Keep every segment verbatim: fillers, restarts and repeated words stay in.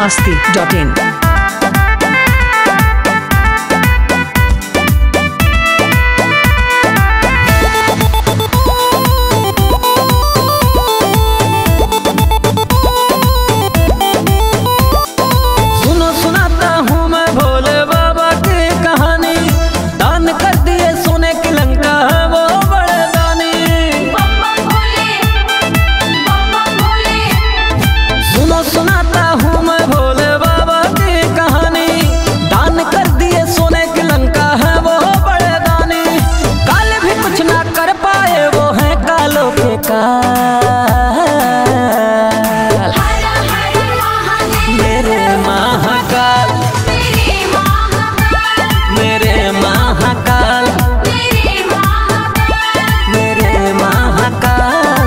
masti dot in. मेरे महाकाल मेरे महाकाल मेरे महाकाल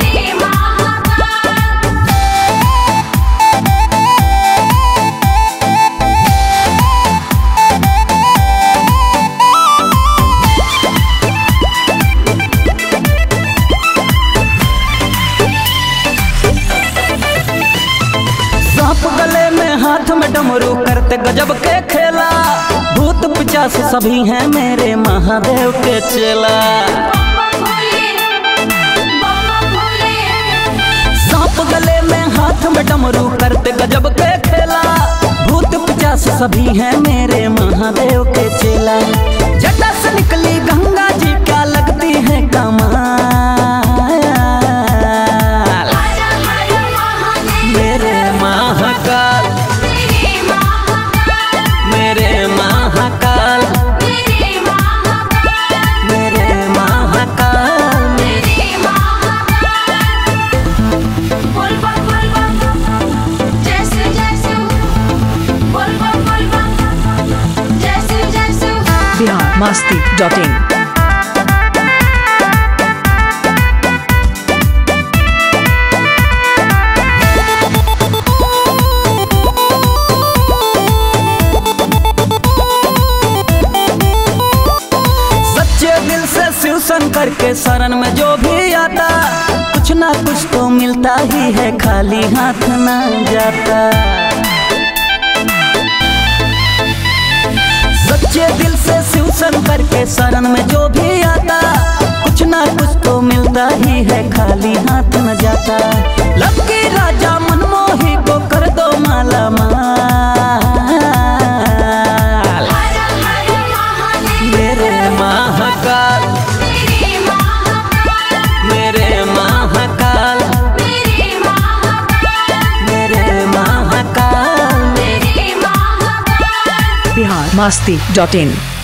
गले में हाथ में डमरू करते गजब के खेला, भूत पिचास सभी हैं मेरे महादेव के चेला। सांप गले में हाथ में डमरू करते गजब के खेला, भूत पिचास सभी हैं मेरे महादेव के चेला। जटा से निकली गंगा जी क्या लगती है कमाल, मेरे महाकाल मेरे महाकाल मेरे Mahakal Bihar masti dot in. Shiv Shankar के शरण में जो भी आता, कुछ ना कुछ तो मिलता ही है, खाली हाथ ना जाता। सच्चे दिल से शिव शंकर के शरण में जो भी आता, कुछ ना कुछ तो मिलता ही है, खाली हाथ न जाता। लकी राजा मनमोही को कर दो माला माल, मेरे महाकाल मेरे महाकाल मेरे Mahakal Bihar masti dot in.